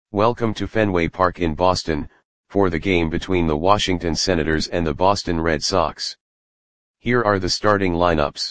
Welcome to Fenway Park in Boston, for the game between the Washington Senators and the Boston Red Sox. Here are the starting lineups.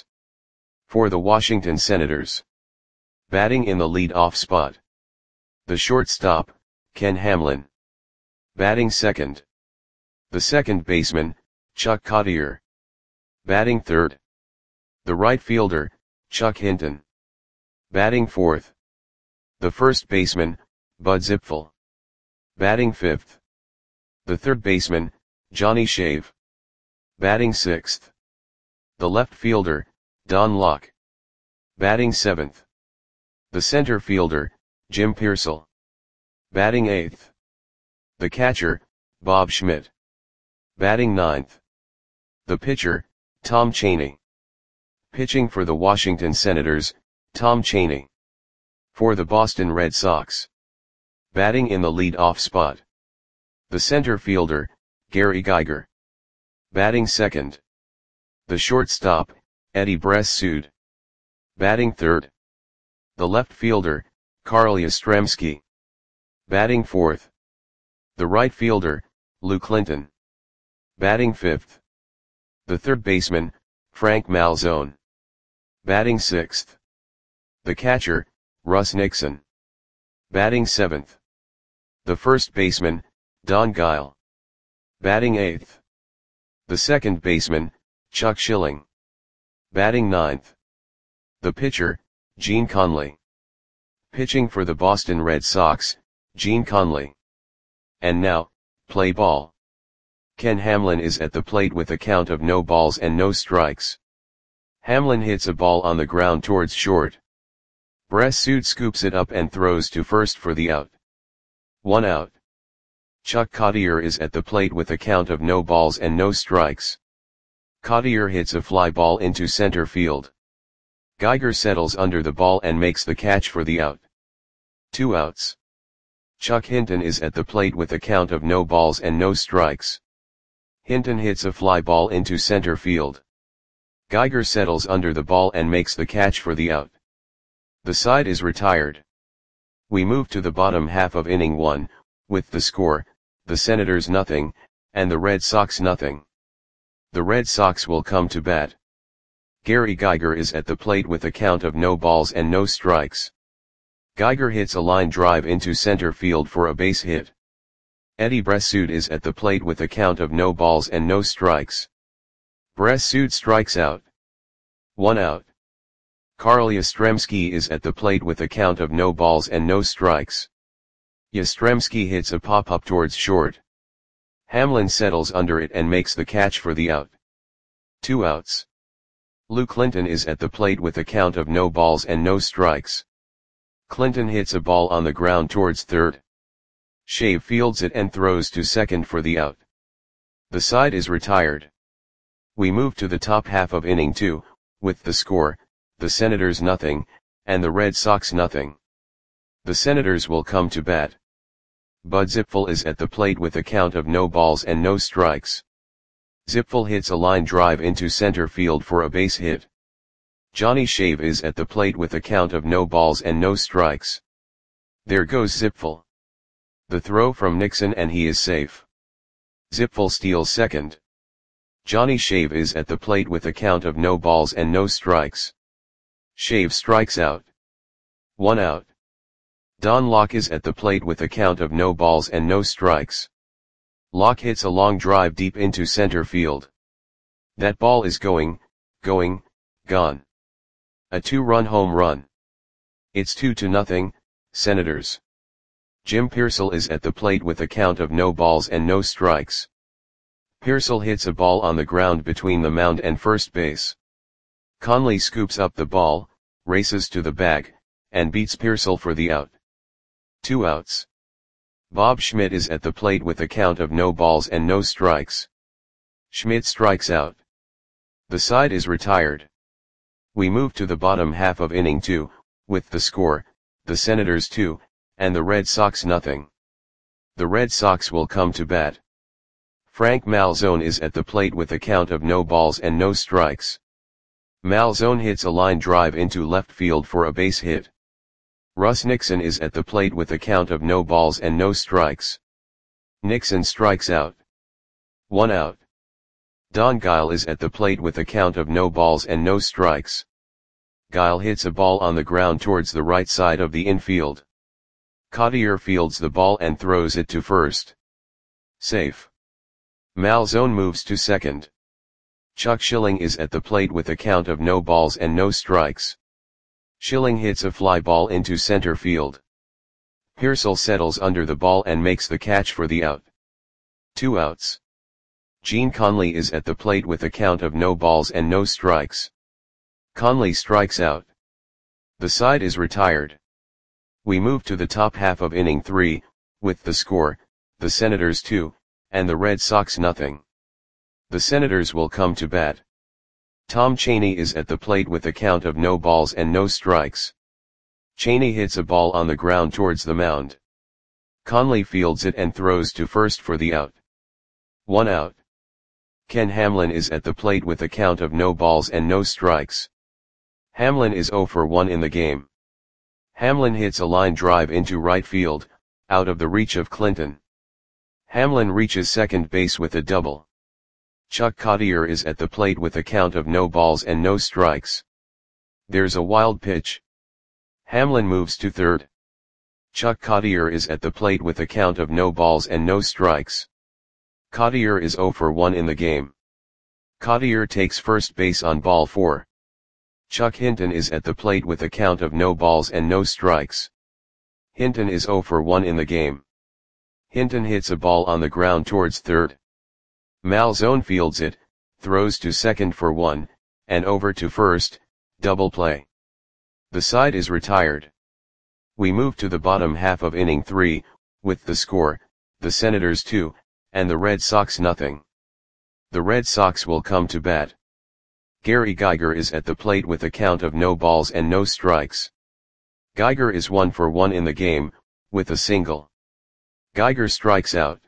For the Washington Senators. Batting in the lead-off spot. The shortstop, Ken Hamlin. Batting second. The second baseman, Chuck Cottier. Batting third. The right fielder, Chuck Hinton. Batting fourth. The first baseman, Bud Zipfel. Batting fifth. The third baseman, Johnny Shave. Batting sixth. The left fielder, Don Locke. Batting seventh. The center fielder, Jim Piersall. Batting eighth. The catcher, Bob Schmidt. Batting ninth. The pitcher, Tom Cheney. Pitching for the Washington Senators, Tom Cheney. For the Boston Red Sox. Batting in the lead-off spot. The center fielder, Gary Geiger. Batting second. The shortstop, Eddie Bressoud. Batting third. The left fielder, Carl Yastrzemski. Batting fourth. The right fielder, Lou Clinton. Batting fifth. The third baseman, Frank Malzone. Batting sixth. The catcher, Russ Nixon. Batting seventh. The first baseman, Don Guile. Batting eighth. The second baseman, Chuck Schilling. Batting ninth. The pitcher, Gene Conley. Pitching for the Boston Red Sox, Gene Conley. And now, play ball. Ken Hamlin is at the plate with a count of no balls and no strikes. Hamlin hits a ball on the ground towards short. Bressoud scoops it up and throws to first for the out. 1 out. Chuck Cottier is at the plate with a count of no balls and no strikes. Cottier hits a fly ball into center field. Geiger settles under the ball and makes the catch for the out. 2 outs. Chuck Hinton is at the plate with a count of no balls and no strikes. Hinton hits a fly ball into center field. Geiger settles under the ball and makes the catch for the out. The side is retired. We move to the bottom half of inning 1, with the score, the Senators nothing, and the Red Sox nothing. The Red Sox will come to bat. Gary Geiger is at the plate with a count of no balls and no strikes. Geiger hits a line drive into center field for a base hit. Eddie Bressoud is at the plate with a count of no balls and no strikes. Bressoud strikes out. 1 out. Carl Yastrzemski is at the plate with a count of no balls and no strikes. Yastrzemski hits a pop-up towards short. Hamlin settles under it and makes the catch for the out. 2 outs. Lou Clinton is at the plate with a count of no balls and no strikes. Clinton hits a ball on the ground towards third. Shave fields it and throws to second for the out. The side is retired. We move to the top half of inning 2, with the score, the Senators nothing, and the Red Sox nothing. The Senators will come to bat. Bud Zipfel is at the plate with a count of no balls and no strikes. Zipfel hits a line drive into center field for a base hit. Johnny Shave is at the plate with a count of no balls and no strikes. There goes Zipfel. The throw from Nixon and he is safe. Zipfel steals second. Johnny Shave is at the plate with a count of no balls and no strikes. Shave strikes out. 1 out. Don Locke is at the plate with a count of no balls and no strikes. Locke hits a long drive deep into center field. That ball is gone. A 2-run home run. It's 2-0, Senators. Jim Piersall is at the plate with a count of no balls and no strikes. Piersall hits a ball on the ground between the mound and first base. Conley scoops up the ball, races to the bag, and beats Piersall for the out. 2 outs. Bob Schmidt is at the plate with a count of no balls and no strikes. Schmidt strikes out. The side is retired. We move to the bottom half of inning 2, with the score, the Senators 2, and the Red Sox nothing. The Red Sox will come to bat. Frank Malzone is at the plate with a count of no balls and no strikes. Malzone hits a line drive into left field for a base hit. Russ Nixon is at the plate with a count of no balls and no strikes. Nixon strikes out. 1 out. Don Guile is at the plate with a count of no balls and no strikes. Guile hits a ball on the ground towards the right side of the infield. Cottier fields the ball and throws it to first. Safe. Malzone moves to second. Chuck Schilling is at the plate with a count of no balls and no strikes. Schilling hits a fly ball into center field. Pearsall settles under the ball and makes the catch for the out. 2 outs. Gene Conley is at the plate with a count of no balls and no strikes. Conley strikes out. The side is retired. We move to the top half of inning 3, with the score, the Senators 2, and the Red Sox nothing. The Senators will come to bat. Tom Chaney is at the plate with a count of no balls and no strikes. Chaney hits a ball on the ground towards the mound. Conley fields it and throws to first for the out. 1 out. Ken Hamlin is at the plate with a count of no balls and no strikes. Hamlin is 0 for 1 in the game. Hamlin hits a line drive into right field, out of the reach of Clinton. Hamlin reaches second base with a double. Chuck Cottier is at the plate with a count of no balls and no strikes. There's a wild pitch. Hamlin moves to third. Chuck Cottier is at the plate with a count of no balls and no strikes. Cottier is 0 for 1 in the game. Cottier takes first base on ball 4. Chuck Hinton is at the plate with a count of no balls and no strikes. Hinton is 0 for 1 in the game. Hinton hits a ball on the ground towards third. Malzone fields it, throws to second for 1, and over to first, double play. The side is retired. We move to the bottom half of inning 3, with the score, the Senators 2, and the Red Sox nothing. The Red Sox will come to bat. Gary Geiger is at the plate with a count of no balls and no strikes. Geiger is 1 for 1 in the game, with a single. Geiger strikes out.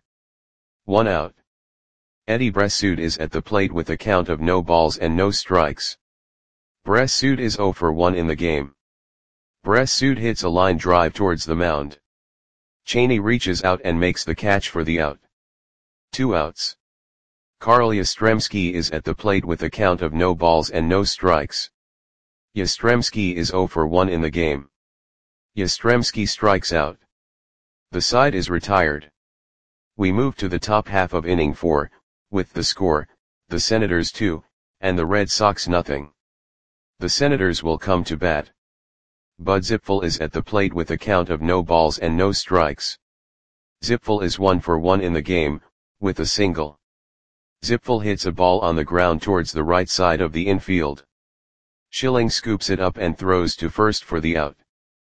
1 out. Eddie Bressoud is at the plate with a count of no balls and no strikes. Bressoud is 0 for 1 in the game. Bressoud hits a line drive towards the mound. Chaney reaches out and makes the catch for the out. 2 outs. Carl Yastrzemski is at the plate with a count of no balls and no strikes. Yastrzemski is 0 for 1 in the game. Yastrzemski strikes out. The side is retired. We move to the top half of inning 4, with the score, the Senators 2, and the Red Sox nothing. The Senators will come to bat. Bud Zipfel is at the plate with a count of no balls and no strikes. Zipfel is 1 for 1 in the game, with a single. Zipfel hits a ball on the ground towards the right side of the infield. Schilling scoops it up and throws to first for the out.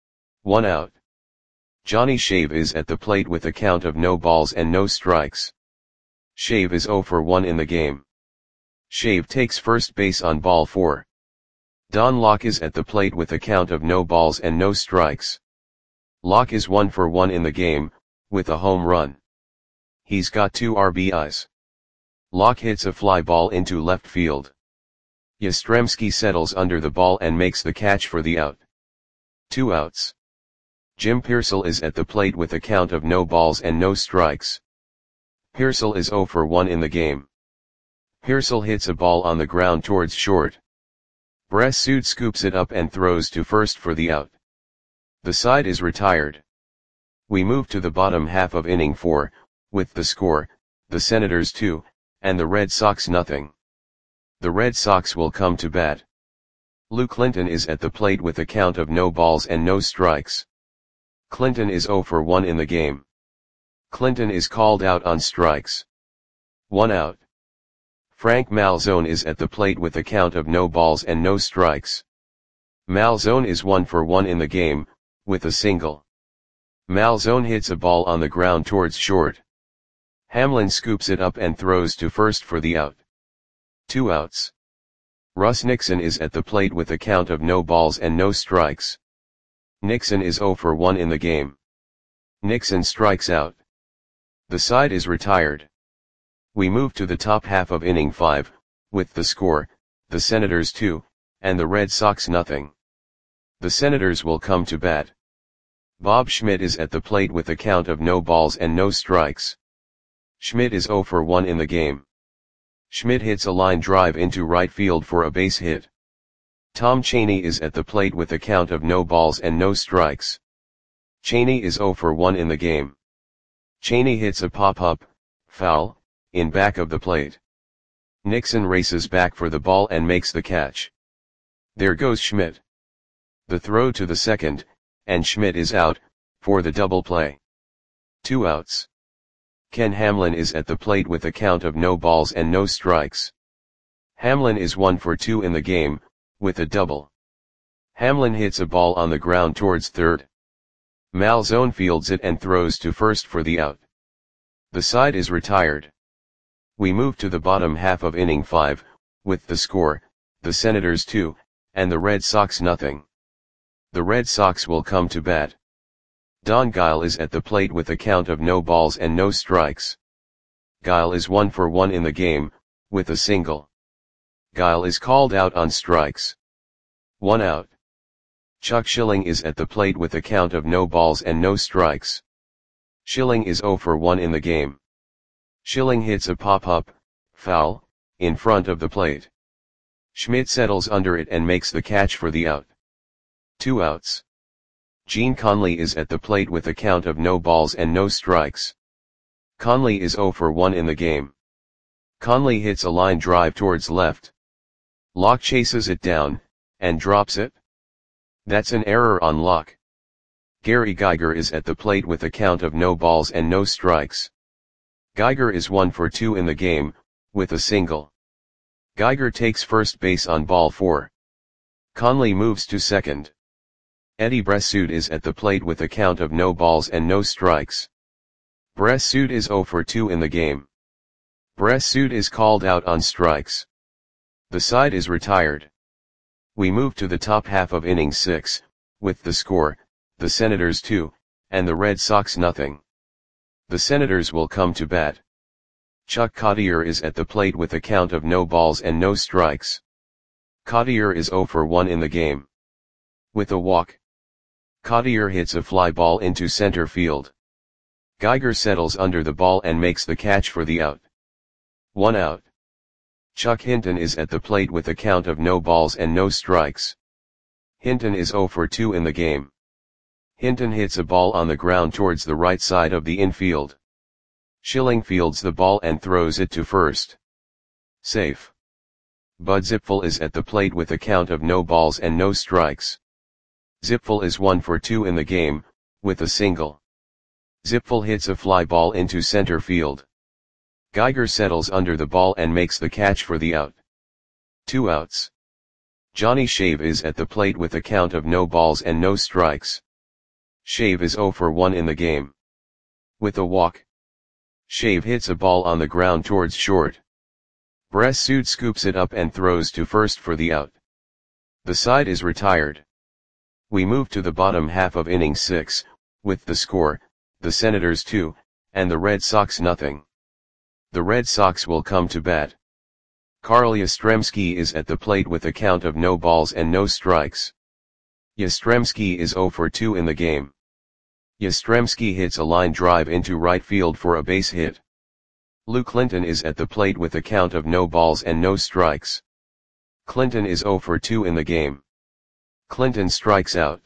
1 out. Johnny Shave is at the plate with a count of no balls and no strikes. Shave is 0 for 1 in the game. Shave takes first base on ball 4. Don Locke is at the plate with a count of no balls and no strikes. Locke is 1 for 1 in the game, with a home run. He's got 2 RBIs. Locke hits a fly ball into left field. Yastrzemski settles under the ball and makes the catch for the out. 2 outs. Jim Pearsall is at the plate with a count of no balls and no strikes. Pearsall is 0 for 1 in the game. Pearsall hits a ball on the ground towards short. Bressoud scoops it up and throws to first for the out. The side is retired. We move to the bottom half of inning 4, with the score, the Senators 2, and the Red Sox nothing. The Red Sox will come to bat. Lou Clinton is at the plate with a count of no balls and no strikes. Clinton is 0 for 1 in the game. Clinton is called out on strikes. 1 out. Frank Malzone is at the plate with a count of no balls and no strikes. Malzone is 1 for 1 in the game, with a single. Malzone hits a ball on the ground towards short. Hamlin scoops it up and throws to first for the out. 2 outs. Russ Nixon is at the plate with a count of no balls and no strikes. Nixon is 0 for 1 in the game. Nixon strikes out. The side is retired. We move to the top half of inning 5, with the score, the Senators 2, and the Red Sox nothing. The Senators will come to bat. Bob Schmidt is at the plate with a count of no balls and no strikes. Schmidt is 0 for 1 in the game. Schmidt hits a line drive into right field for a base hit. Tom Cheney is at the plate with a count of no balls and no strikes. Cheney is 0 for 1 in the game. Cheney hits a pop-up, foul, in back of the plate. Nixon races back for the ball and makes the catch. There goes Schmidt. The throw to the second, and Schmidt is out, for the double play. 2 outs. Ken Hamlin is at the plate with a count of no balls and no strikes. Hamlin is 1 for 2 in the game, with a double. Hamlin hits a ball on the ground towards third. Malzone fields it and throws to first for the out. The side is retired. We move to the bottom half of inning 5, with the score, the Senators 2, and the Red Sox nothing. The Red Sox will come to bat. Don Guile is at the plate with a count of no balls and no strikes. Guile is 1 for 1 in the game, with a single. Guile is called out on strikes. 1 out. Chuck Schilling is at the plate with a count of no balls and no strikes. Schilling is 0 for 1 in the game. Schilling hits a pop-up, foul, in front of the plate. Schmidt settles under it and makes the catch for the out. 2 outs. Gene Conley is at the plate with a count of no balls and no strikes. Conley is 0 for 1 in the game. Conley hits a line drive towards left. Locke chases it down, and drops it. That's an error on Locke. Gary Geiger is at the plate with a count of no balls and no strikes. Geiger is 1 for 2 in the game, with a single. Geiger takes first base on ball 4. Conley moves to second. Eddie Bressoud is at the plate with a count of no balls and no strikes. Bressoud is 0 for 2 in the game. Bressoud is called out on strikes. The side is retired. We move to the top half of inning 6, with the score, the Senators 2, and the Red Sox nothing. The Senators will come to bat. Chuck Cottier is at the plate with a count of no balls and no strikes. Cottier is 0 for 1 in the game. With a walk. Cottier hits a fly ball into center field. Geiger settles under the ball and makes the catch for the out. 1 out. Chuck Hinton is at the plate with a count of no balls and no strikes. Hinton is 0 for 2 in the game. Hinton hits a ball on the ground towards the right side of the infield. Schilling fields the ball and throws it to first. Safe. Bud Zipfel is at the plate with a count of no balls and no strikes. Zipfel is 1 for 2 in the game, with a single. Zipfel hits a fly ball into center field. Geiger settles under the ball and makes the catch for the out. 2 outs. Johnny Shave is at the plate with a count of no balls and no strikes. Shave is 0 for 1 in the game. With a walk. Shave hits a ball on the ground towards short. Bressoud scoops it up and throws to first for the out. The side is retired. We move to the bottom half of inning 6, with the score, the Senators 2, and the Red Sox nothing. The Red Sox will come to bat. Carl Yastrzemski is at the plate with a count of no balls and no strikes. Yastrzemski is 0 for 2 in the game. Yastrzemski hits a line drive into right field for a base hit. Lou Clinton is at the plate with a count of no balls and no strikes. Clinton is 0 for 2 in the game. Clinton strikes out.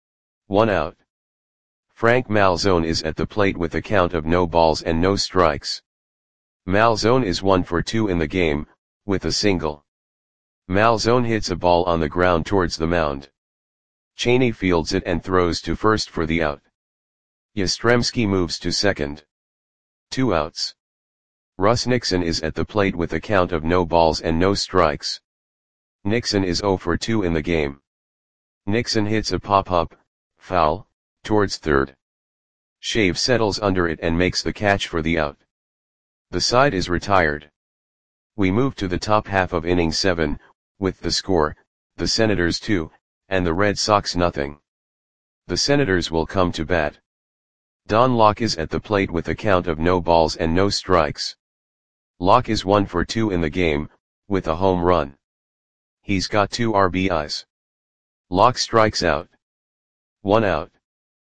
1 out. Frank Malzone is at the plate with a count of no balls and no strikes. Malzone is 1 for 2 in the game, with a single. Malzone hits a ball on the ground towards the mound. Cheney fields it and throws to first for the out. Yastrzemski moves to second. 2 outs. Russ Nixon is at the plate with a count of no balls and no strikes. Nixon is 0 for 2 in the game. Nixon hits a pop-up, foul, towards third. Shave settles under it and makes the catch for the out. The side is retired. We move to the top half of inning 7, with the score, the Senators 2, and the Red Sox nothing. The Senators will come to bat. Don Locke is at the plate with a count of no balls and no strikes. Locke is 1 for 2 in the game, with a home run. He's got 2 RBIs. Locke strikes out. 1 out.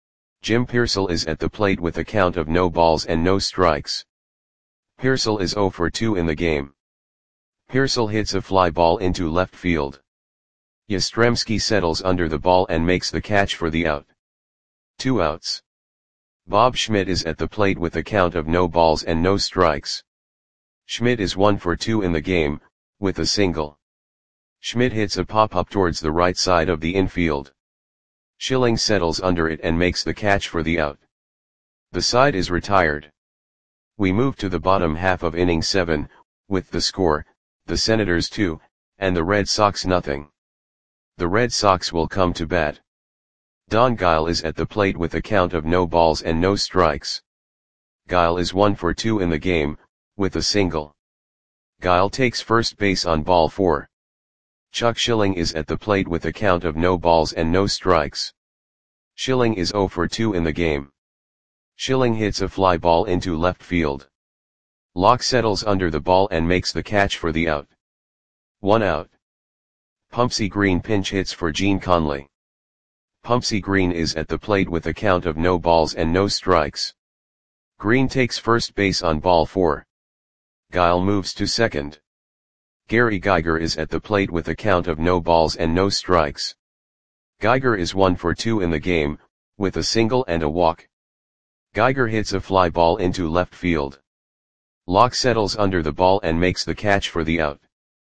Jim Pearsall is at the plate with a count of no balls and no strikes. Pearsall is 0 for 2 in the game. Pearsall hits a fly ball into left field. Yastrzemski settles under the ball and makes the catch for the out. 2 outs. Bob Schmidt is at the plate with a count of no balls and no strikes. Schmidt is 1 for 2 in the game, with a single. Schmidt hits a pop-up towards the right side of the infield. Schilling settles under it and makes the catch for the out. The side is retired. We move to the bottom half of inning 7, with the score, the Senators 2, and the Red Sox nothing. The Red Sox will come to bat. Don Guile is at the plate with a count of no balls and no strikes. Guile is 1 for 2 in the game, with a single. Guile takes first base on ball 4. Chuck Schilling is at the plate with a count of no balls and no strikes. Schilling is 0 for 2 in the game. Schilling hits a fly ball into left field. Locke settles under the ball and makes the catch for the out. 1 out. Pumpsie Green pinch hits for Gene Conley. Pumpsie Green is at the plate with a count of no balls and no strikes. Green takes first base on ball 4. Guile moves to second. Gary Geiger is at the plate with a count of no balls and no strikes. Geiger is 1 for 2 in the game, with a single and a walk. Geiger hits a fly ball into left field. Locke settles under the ball and makes the catch for the out.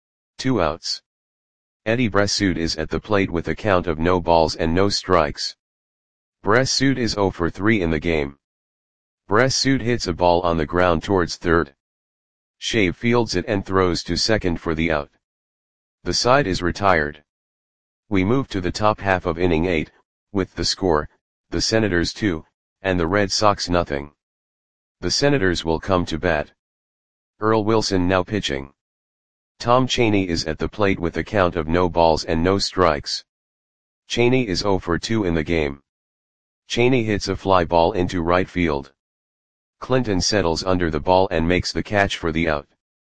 2 outs. Eddie Bressoud is at the plate with a count of no balls and no strikes. Bressoud is 0 for 3 in the game. Bressoud hits a ball on the ground towards third. Shave fields it and throws to second for the out. The side is retired. We move to the top half of inning 8, with the score, the Senators 2, and the Red Sox nothing. The Senators will come to bat. Earl Wilson now pitching. Tom Chaney is at the plate with a count of no balls and no strikes. Chaney is 0 for 2 in the game. Chaney hits a fly ball into right field. Clinton settles under the ball and makes the catch for the out.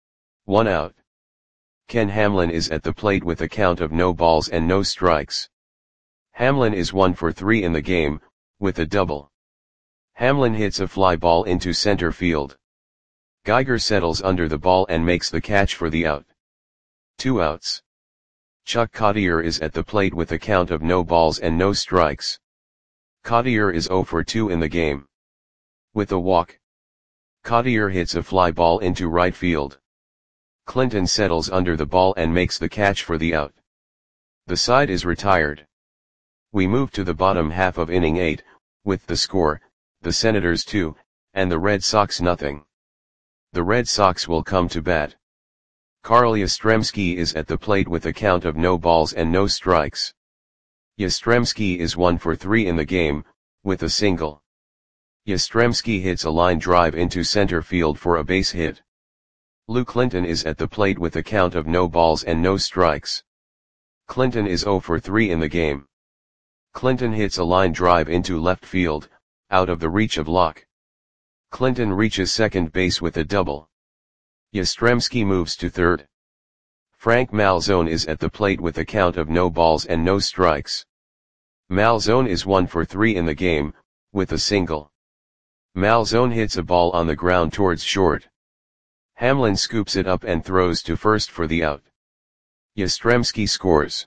1 out. Ken Hamlin is at the plate with a count of no balls and no strikes. Hamlin is 1 for 3 in the game, with a double. Hamlin hits a fly ball into center field. Geiger settles under the ball and makes the catch for the out. 2 outs. Chuck Cottier is at the plate with a count of no balls and no strikes. Cottier is 0 for 2 in the game. With a walk. Cottier hits a fly ball into right field. Clinton settles under the ball and makes the catch for the out. The side is retired. We move to the bottom half of inning 8, with the score, the Senators 2, and the Red Sox nothing. The Red Sox will come to bat. Carl Yastrzemski is at the plate with a count of no balls and no strikes. Yastrzemski is 1 for 3 in the game, with a single. Yastrzemski hits a line drive into center field for a base hit. Lou Clinton is at the plate with a count of no balls and no strikes. Clinton is 0 for 3 in the game. Clinton hits a line drive into left field, out of the reach of Locke. Clinton reaches second base with a double. Yastrzemski moves to third. Frank Malzone is at the plate with a count of no balls and no strikes. Malzone is 1 for 3 in the game, with a single. Malzone hits a ball on the ground towards short. Hamlin scoops it up and throws to first for the out. Yastrzemski scores.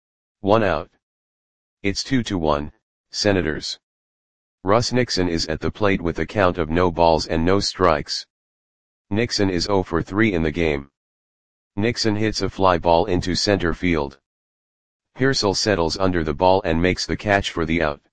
1 out. It's 2-1, Senators. Russ Nixon is at the plate with a count of no balls and no strikes. Nixon is 0 for 3 in the game. Nixon hits a fly ball into center field. Pearsall settles under the ball and makes the catch for the out.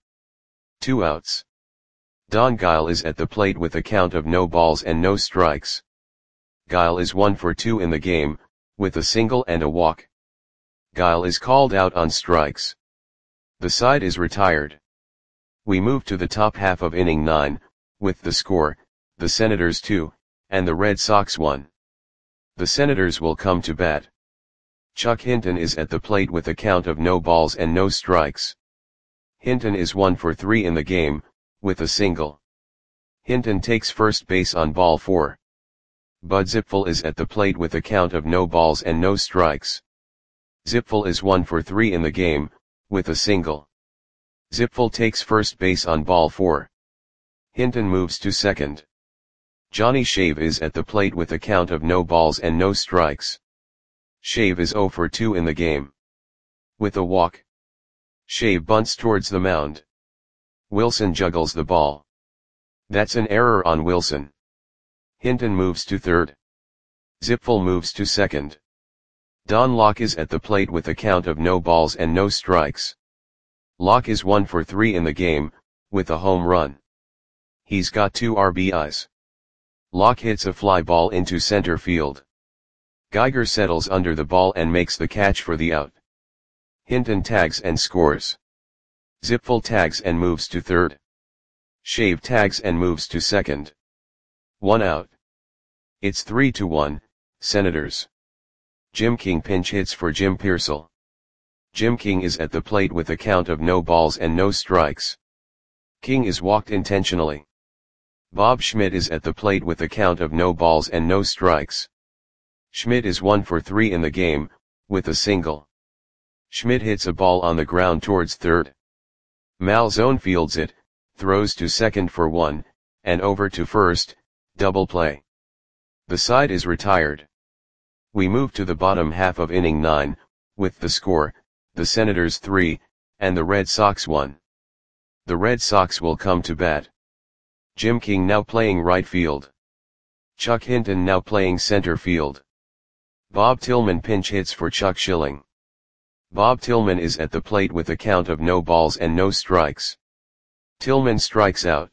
2 outs. Don Guile is at the plate with a count of no balls and no strikes. Guile is 1 for 2 in the game, with a single and a walk. Guile is called out on strikes. The side is retired. We move to the top half of inning 9, with the score, the Senators 2, and the Red Sox 1. The Senators will come to bat. Chuck Hinton is at the plate with a count of no balls and no strikes. Hinton is 1 for 3 in the game, with a single. Hinton takes first base on ball 4. Bud Zipfel is at the plate with a count of no balls and no strikes. Zipfel is 1 for 3 in the game, with a single. Zipfel takes first base on ball 4. Hinton moves to second. Johnny Shave is at the plate with a count of no balls and no strikes. Shave is 0 for 2 in the game. With a walk, Shave bunts towards the mound. Wilson juggles the ball. That's an error on Wilson. Hinton moves to third. Zipfel moves to second. Don Locke is at the plate with a count of no balls and no strikes. Locke is 1 for 3 in the game, with a home run. He's got 2 RBIs. Locke hits a fly ball into center field. Geiger settles under the ball and makes the catch for the out. Hinton tags and scores. Zipfel tags and moves to third. Shave tags and moves to second. 1 out. It's 3-1, Senators. Jim King pinch hits for Jim Piersall. Jim King is at the plate with a count of no balls and no strikes. King is walked intentionally. Bob Schmidt is at the plate with a count of no balls and no strikes. Schmidt is 1 for 3 in the game, with a single. Schmidt hits a ball on the ground towards third. Malzone fields it, throws to second for 1, and over to first, double play. The side is retired. We move to the bottom half of inning 9, with the score, the Senators 3, and the Red Sox 1. The Red Sox will come to bat. Jim King now playing right field. Chuck Hinton now playing center field. Bob Tillman pinch hits for Chuck Schilling. Bob Tillman is at the plate with a count of no balls and no strikes. Tillman strikes out.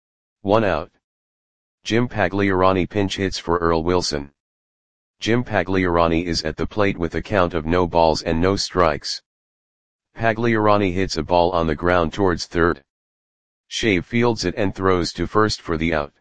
1 out. Jim Pagliarani pinch hits for Earl Wilson. Jim Pagliarani is at the plate with a count of no balls and no strikes. Pagliarani hits a ball on the ground towards third. Shave fields it and throws to first for the out.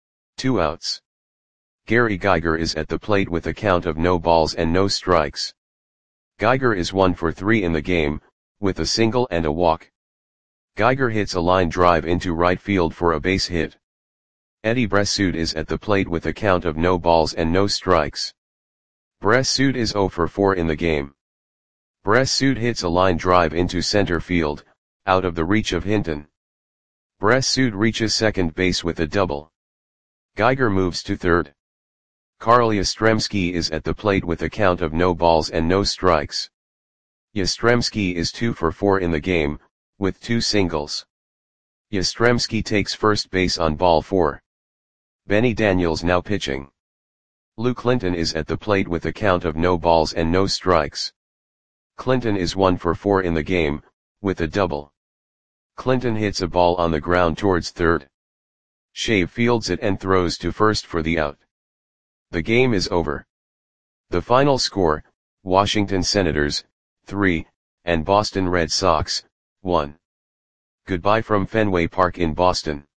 2 outs. Gary Geiger is at the plate with a count of no balls and no strikes. Geiger is 1 for 3 in the game, with a single and a walk. Geiger hits a line drive into right field for a base hit. Eddie Bressoud is at the plate with a count of no balls and no strikes. Bressoud is 0 for 4 in the game. Bressoud hits a line drive into center field, out of the reach of Hinton. Bressoud reaches second base with a double. Geiger moves to third. Carl Yastrzemski is at the plate with a count of no balls and no strikes. Yastrzemski is 2 for 4 in the game, with 2 singles. Yastrzemski takes first base on ball 4. Benny Daniels now pitching. Lou Clinton is at the plate with a count of no balls and no strikes. Clinton is 1 for 4 in the game, with a double. Clinton hits a ball on the ground towards third. Shave fields it and throws to first for the out. The game is over. The final score, Washington Senators, 3, and Boston Red Sox, 1. Goodbye from Fenway Park in Boston.